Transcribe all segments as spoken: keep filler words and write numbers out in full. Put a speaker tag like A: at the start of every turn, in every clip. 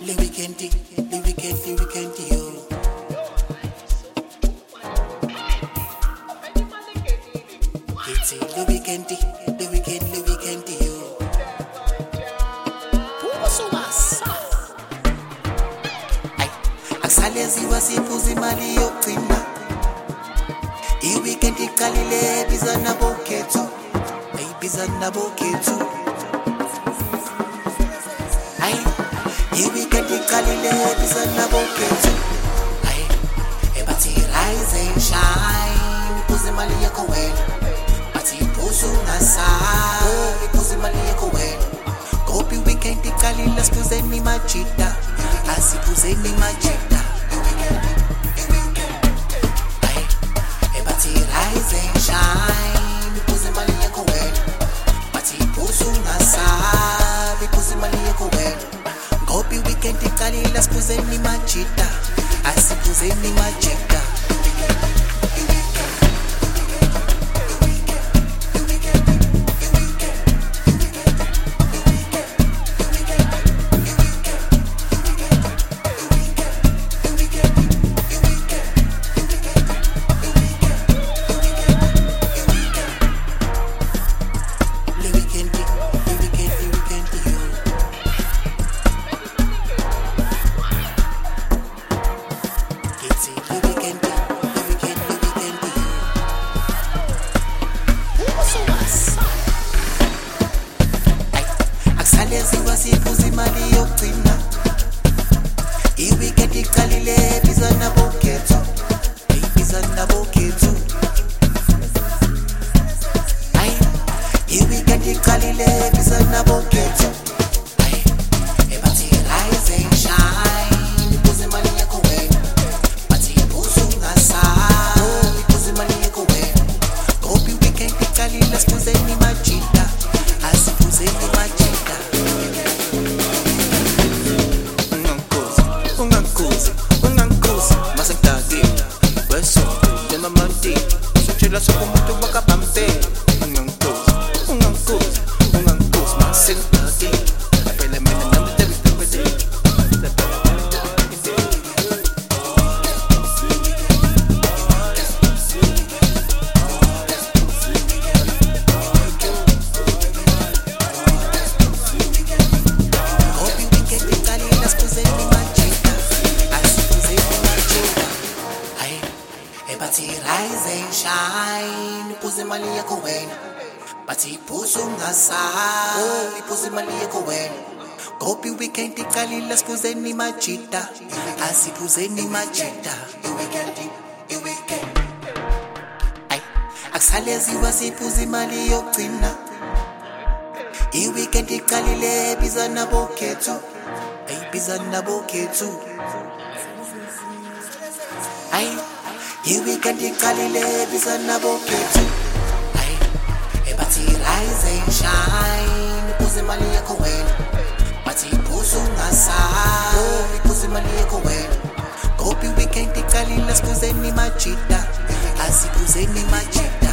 A: Le weekend, le weekend, le weekend, yo. It's le weekend, le weekend, le weekend, yo. Ay, akusaleziwa siphuza imali yokugcina. I-weekend iqalile biza nabokhethu. Hey, biza nabokhethu. Ay, i-weekend iqalile biza nabokhethu. Ay, ebathi rise and shine, iphuza imali yakho wena. Bathi iphuza ungasabi, iphuza imali yakho wena. Ngoba i-weekend iqalile siphuzeni majida, asiphuzeni majida. Rise and shine, iphuza imali yakho wena. Bathi iphuza ungasabi, iphuza imali yakho wena. Ngoba i-weekend iqalile siphuzeni majida, asiphuzeni majida. Akusaleziwa siphuza imali yokugcina. I-weekend iqalile biza nabokhethu. Hey, biza nabokhethu. Ay, i-weekend iqalile biza nabokhethu. Ay, ebathi rise and shine, iphuza imali yakho wena. Bathi iphuza ungasabi, iphuza imali yakho wena. Ngoba i-weekend iqalile siphuzeni majida, asiphuzeni majida.
B: Ungangikhuz, ungangikhuz, masengidakile. Weso, njengamamanti, usutshela sokumuntu wakabambe. Ungangikhuz, ungangikhuz, ungangikhuz, masengidakile. Phela mina nami ngidabidabide.
A: Bathi rise and shine, iphuza imali yakho wena. Bathi iphuza ungasabi, iphuza imali yakho wena. Ngoba i-weekend iqalile siphuzeni majida, asiphuzeni majida. I-weekend, i-weekend. Ay, akusaleziwa siphuza imali yokugcina. I-weekend iqalile biza nabokhethu. Hey, biza nabokhethu. Ay, i-weekend iqalile biza nabokhethu. Ay, ebathi rise and shine, iphuza imali yakho wena. Bathi iphuza ungasabi, iphuza imali yakho wena. Ngoba i-weekend iqalile siphuzeni majida, asiphuzeni majida.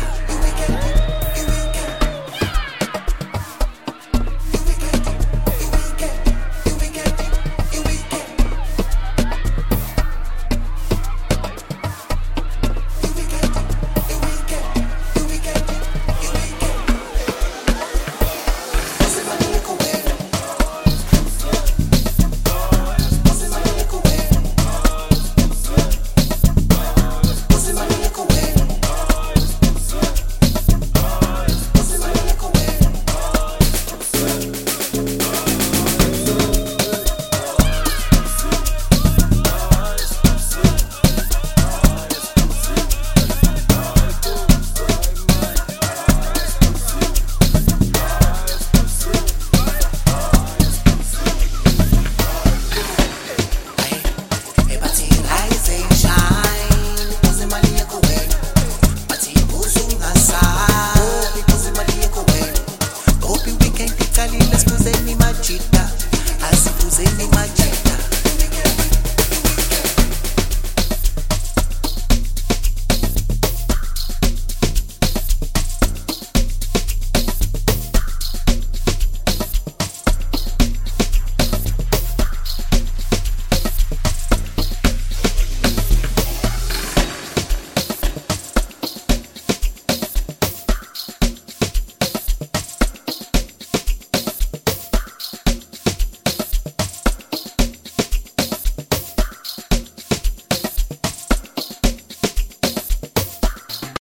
A: Let's put any majida, as if it was any majida.